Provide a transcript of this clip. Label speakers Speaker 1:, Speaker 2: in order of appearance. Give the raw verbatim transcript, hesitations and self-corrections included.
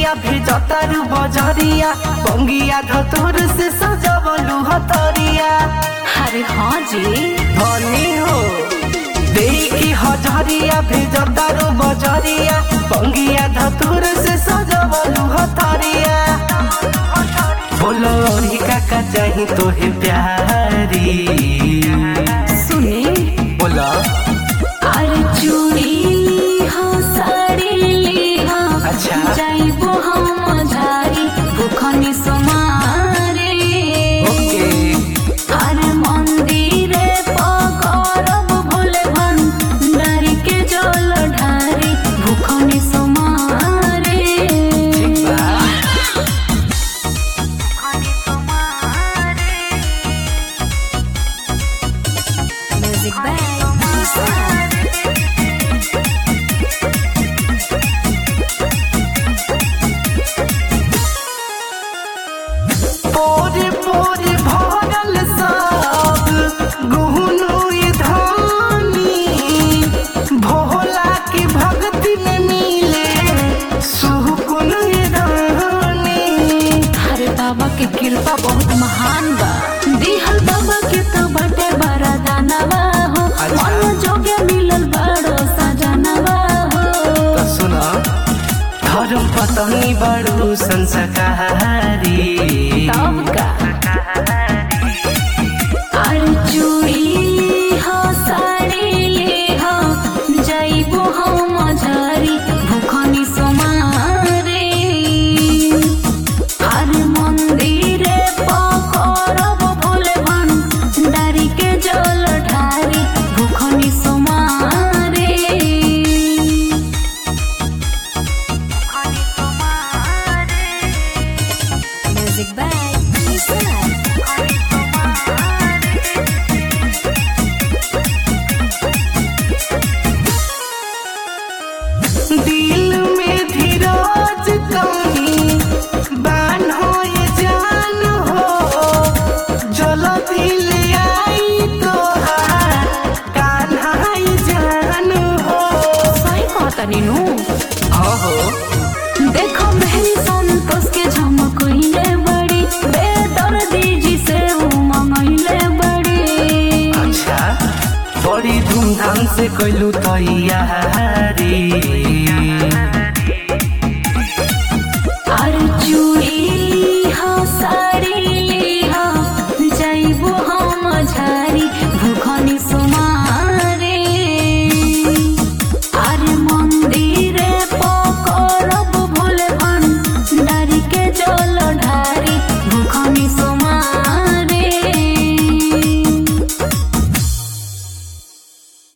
Speaker 1: हजरिया भेजतारू बजरिया बंगिया धतुर से सजवलू हतरिया।
Speaker 2: अरे हाँ जी
Speaker 1: धनी हो देखी हजरिया भेजतारू बजरिया बंगिया धतुर से सजवलू हतरिया। बोलो और का चाही तोहे प्यारी
Speaker 2: सुने
Speaker 1: बोला।
Speaker 2: अरे चूड़ी ली हो साड़ी ली हो
Speaker 1: अच्छा।
Speaker 2: जाइबो हम झारी भूखनी सुमारे।
Speaker 1: ओके
Speaker 2: अरे मंदिरे पकड़ब भोले भंडारी के जल ढारी भूखनी सुमारे।
Speaker 1: ठीक बा।
Speaker 2: म्यूजिक बाय
Speaker 1: पोरे पोरे भरल सब गुहनु धानी भोला की भक्ति में मिले सुकुन धानी।
Speaker 2: अरे बाबा के कृपा बहुत महान बा दिहल बाबा के तो बटे बड़ा दानवा हो
Speaker 1: अच्छा।
Speaker 2: मन जोगे मिलल बड़ो सजनवा हो।
Speaker 1: तो सुना धर्म पत्नी बड़ू संस्कारी
Speaker 2: तब का अरे चूड़ी ली हो साड़ी ली हो जाइबो हम झारी भूखनी सुमारे। अरे मंदिरे पकड़ब भोले भंडारी के जल ढारी भूखनी सुमारे। म्यूजिक बाय
Speaker 1: दिल में धीरज कहीं बान्हो ये जान हो जल दिल आई तोहार कान्हा ये जान हो।
Speaker 2: सही कहता नीनू।
Speaker 1: अहो
Speaker 2: देखो मेरी संतोष के झमकइले बड़ी बेदर्दी जी से उमंगइले बड़ी।
Speaker 1: अच्छा बड़ी धूमधाम से कैलू तैयारी।